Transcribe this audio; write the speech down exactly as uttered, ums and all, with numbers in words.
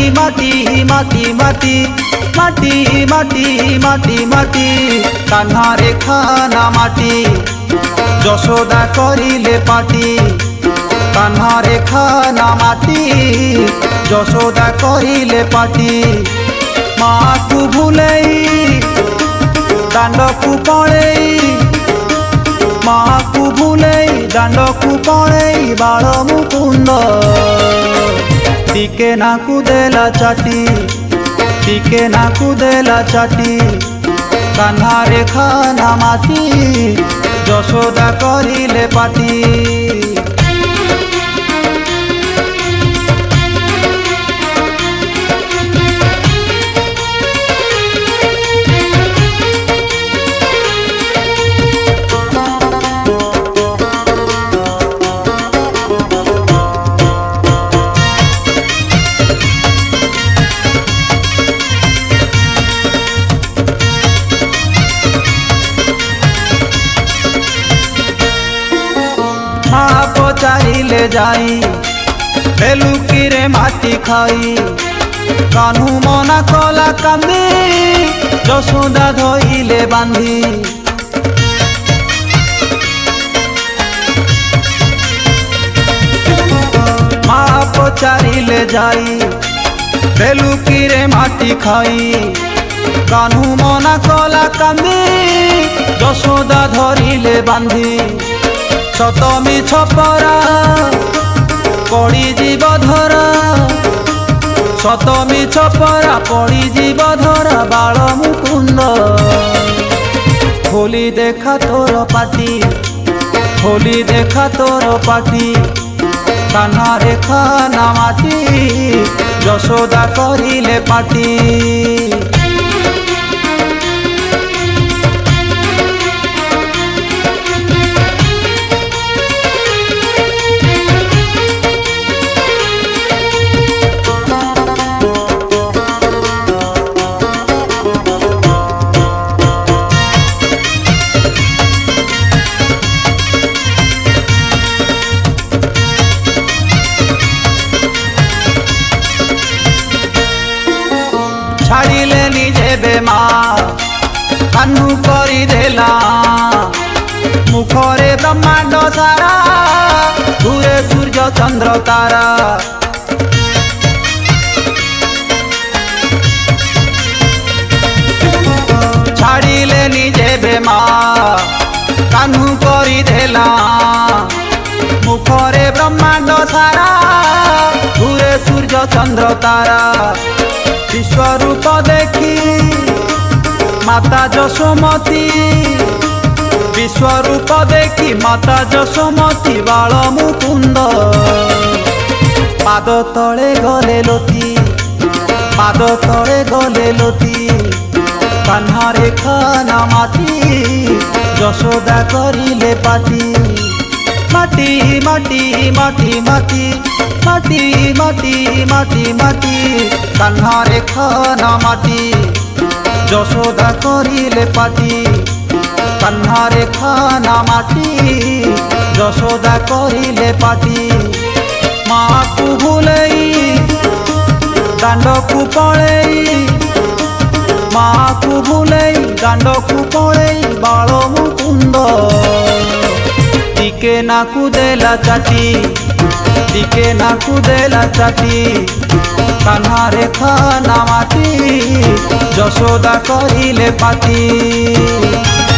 माटी माटी माटी माटी माटी माटी माटी कान्हा रे खाना माटी यशोदा करिले पाटी कान्हा रे खाना माटी यशोदा करिले पाटी माँ को भूलई दांड को पड़ई माँ को भूलई दांड को पड़ई बाल मुकुंद टिके ना कुदेला चाटी टिके ना कुदेला चाटी कान्हा रे खाना माटी यशोदा करिले पाटी। माँ पचारिले जाई बेलुकी रे माटी खाई कान्हू मना कला कांदी यशोदा धइले बांधी माँ पचारिले जाई बेलुकी रे माटी खाई कान्हू मना कला कांदी यशोदा धरिले बांधी सतमी छपरा पड़ी जीव धरा सतमी छपरा पड़ी जीव धरा बाल मुकुंद खोली देखा तोर पाटी खोली देखा तोर पाटी कान्हा रे खाना माटी यशोदा करिले पाटी। छाड़िले निजे बेमा कान्हू करी देला मुखरे ब्रह्मांड सारा दूरे सूर्य चंद्र तारा छाड़िले निजे बेमा कान्हू करी देला मुखरे ब्रह्मांड सारा दूरे सूर्य चंद्र तारा विश्वरूप देखी माता यशोमती विश्वरूप देखी माता यशोमती बाल मुकुंद पाद तले गले लोटी पाद तले गले लोटी कान्हा रे खाना माटी यशोदा करिले पाटी माटी माटी माटी माटी माटी माटी माटी माटी कान्हा रे खाना माटी यशोदा करिले पाटी कान्हा रे खाना माटी यशोदा करिले पाटी माँ को भूलई दांड को पड़ई माँ को भूलई दांड को पड़ई बाल मुकुंद टिके ना कुदेला चाटी टिके ना कुदेला चाटी कान्हा रे खाना माटी यशोदा करिले पाटी।